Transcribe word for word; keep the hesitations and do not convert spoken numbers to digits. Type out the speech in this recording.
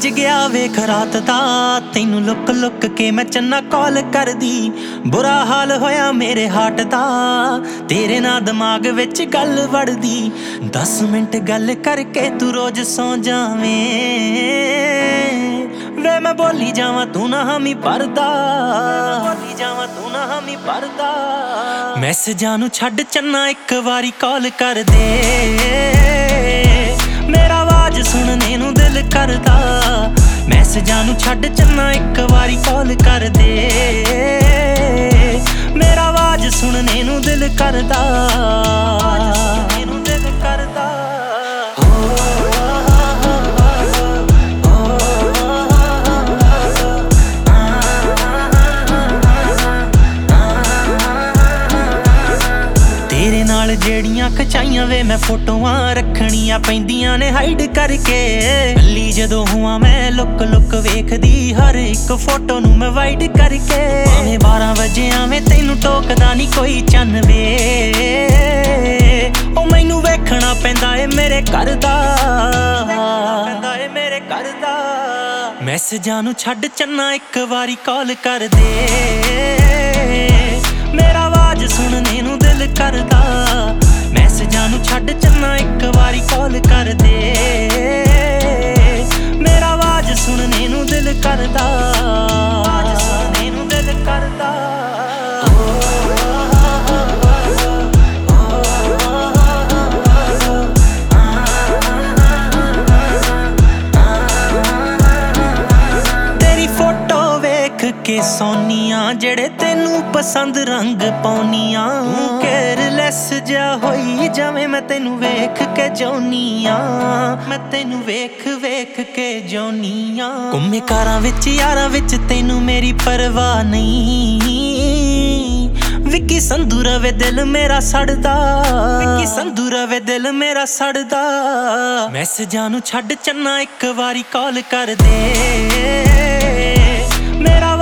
गया वेख रात दा तैनू लुक लुक के मैं चन्ना कॉल कर दी। बुरा हाल होया मेरे हार्ट दा तेरे ना दिमाग विच गल वड़दी। दस मिंट गल करके तू रोज सौ जावें वे मैं बोली जावां तू ना हामी भरदा। बोली जावां तू ना हामी भरदा। मैसेजां नू छड्ड चन्ना एक वारी कॉल कर दे। मेरा आवाज सुनने नू दिल करदा। मैसेजां नू छड्ड चन्ना एक वारी कॉल कर दे। मेरा आवाज सुनने नू दिल करदा। सुनने नू दिल करदा। तेरे नाल जेड़ियां खचाइयां वे मैं फोटोआं रखनियां पैंदियां ने हाइड करके। कल्ली जदों हुआ मैं लुक लुक वेखदी हर एक फोटो नू मैं वाइड करके। भावें बारह बजे आवें तैनू टोकदा नी कोई चन्न वे ओ मैनू वेखना पैंदा ए मेरे घर दा। पैंदा ए मेरे घर दा। मैसेजां नू छड्ड चन्ना एक वारी कॉल कर दे। मेरा आवाज सुनने नू दिल करदा। मैसेजां नू छड्ड चन्ना एक वारी कॉल कर दे। मेरा आवाज सुनने नू दिल करदा। आवाज सुनने नू दिल करदा। तेरी फोटो वेख के सोनिया जेड़े तेनू पसंद रंग पाउनियां। तू केयरलैस जा होई जावें मैं तेनू वेख के जोनियां। मैं तेनू वेख वेख के जोनियां। घुम्मे कारां विच यारां विच तेनू मेरी परवाह नहीं। विक्की संधू रवे दिल मेरा सड़दा। विक्की संधू रवे दिल मेरा सड़दा। मैसेजां नू छड्ड चन्ना एक वारी कॉल कर दे। मेरा